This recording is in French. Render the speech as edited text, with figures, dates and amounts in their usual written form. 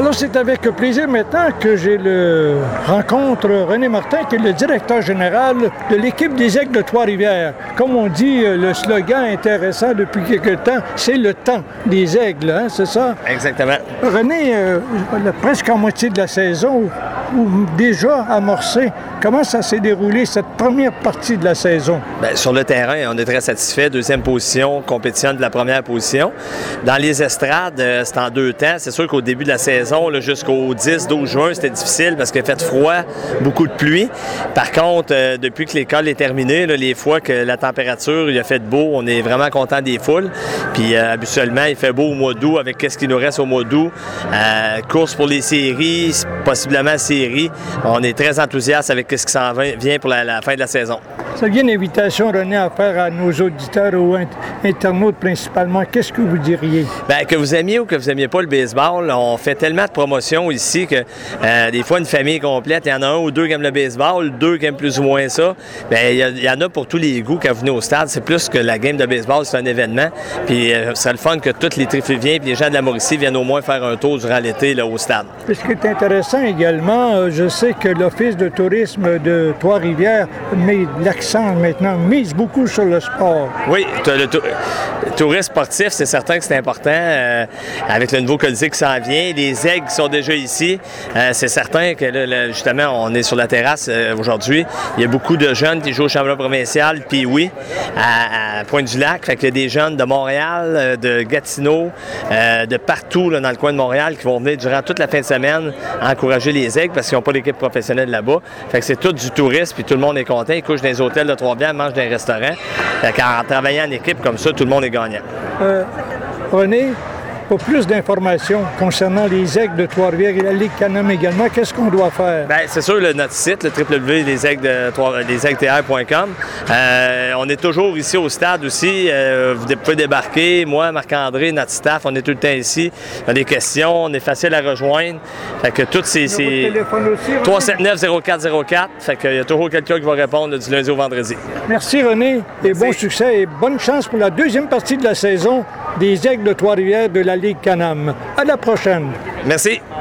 Alors, c'est avec plaisir maintenant que j'ai le rencontre René Martin, qui est le directeur général de l'équipe des Aigles de Trois-Rivières. Comme on dit, le slogan intéressant depuis quelque temps, c'est le temps des Aigles, hein, c'est ça? Exactement. René, presque en moitié de la saison, ou déjà amorcé, comment ça s'est déroulé cette première partie de la saison? Bien, sur le terrain, on est très satisfait. Deuxième position, compétitionne de la première position. Dans les estrades, c'est en 2 temps. C'est sûr qu'au début de la saison, là, jusqu'au 10-12 juin, c'était difficile parce qu'il a fait froid, beaucoup de pluie. Par contre, depuis que l'école est terminée, là, les fois que la température, il a fait beau, on est vraiment content des foules. Puis habituellement, il fait beau au mois d'août avec qu'est-ce qui nous reste au mois d'août. Course pour les séries, possiblement séries. On est très enthousiaste avec ce qui s'en vient pour la fin de la saison. Ça vient une invitation, René, à faire à nos auditeurs ou internautes principalement. Qu'est-ce que vous diriez? Bien, que vous aimiez ou que vous n'aimiez pas le baseball, on fait tellement de promotions ici que des fois, une famille complète, il y en a un ou deux qui aiment le baseball, 2 qui aiment plus ou moins ça. Bien, il y en a pour tous les goûts quand vous venez au stade. C'est plus que la game de baseball, c'est un événement. Puis, ce serait le fun que tous les Trifluviens et les gens de la Mauricie viennent au moins faire un tour durant l'été là, au stade. Ce qui est intéressant également, je sais que l'Office de tourisme de Trois-Rivières met l'accent maintenant, mise beaucoup sur le sport. Oui, le tourisme sportif, c'est certain que c'est important. Avec le nouveau Colisée qui s'en vient, les Aigles qui sont déjà ici, c'est certain que là, justement, on est sur la terrasse aujourd'hui. Il y a beaucoup de jeunes qui jouent au championnat provincial, puis oui, à Pointe-du-Lac. Fait qu'il y a des jeunes de Montréal, de Gatineau, de partout là, dans le coin de Montréal qui vont venir durant toute la fin de semaine encourager les Aigles parce qu'ils n'ont pas d'équipe professionnelle là-bas. Fait que c'est tout du tourisme, puis tout le monde est content. Ils couchent dans les hôtels de Trois-Rivières, mangent dans les restaurants. Fait qu'en travaillant en équipe comme ça, tout le monde est gagnant. René, pour plus d'informations concernant les Aigles de Trois-Rivières et la Ligue Canam également, qu'est-ce qu'on doit faire? Bien, c'est sûr, notre site, le www.lesaigles.com. On est toujours ici au stade aussi. Vous pouvez débarquer. Moi, Marc-André, notre staff, on est tout le temps ici. On a des questions, on est facile à rejoindre. Fait que toutes ces... 379-0404. Fait qu'il y a toujours quelqu'un qui va répondre du lundi au vendredi. Merci René et bon succès et bonne chance pour la deuxième partie de la saison des Aigles de Trois-Rivières de la Ligue Canam. À la prochaine. Merci.